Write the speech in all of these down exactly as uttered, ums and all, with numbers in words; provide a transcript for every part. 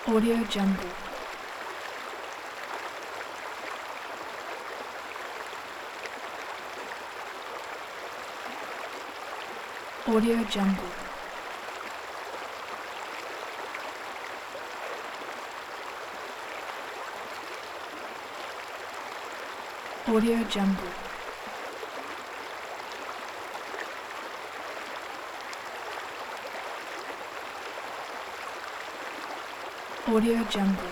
Audio Jungle. Audio Jungle. Audio Jungle. Audio Jungle.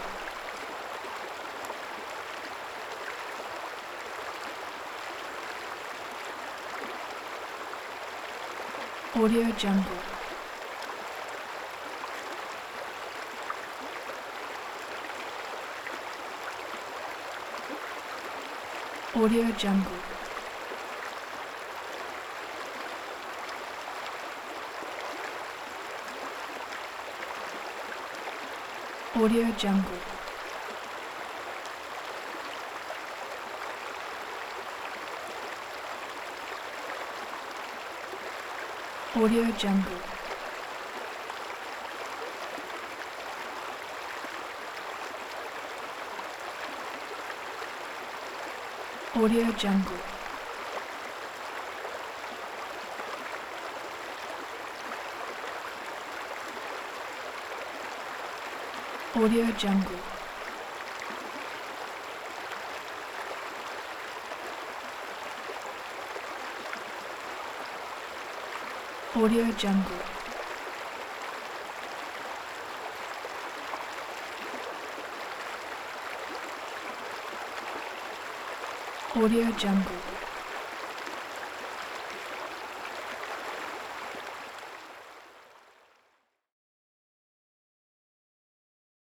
Audio Jungle. Audio Jungle. Audio Jungle. Audio Jungle. Audio Jungle. Audio Jungle. Audio Jungle. Audio Jungle.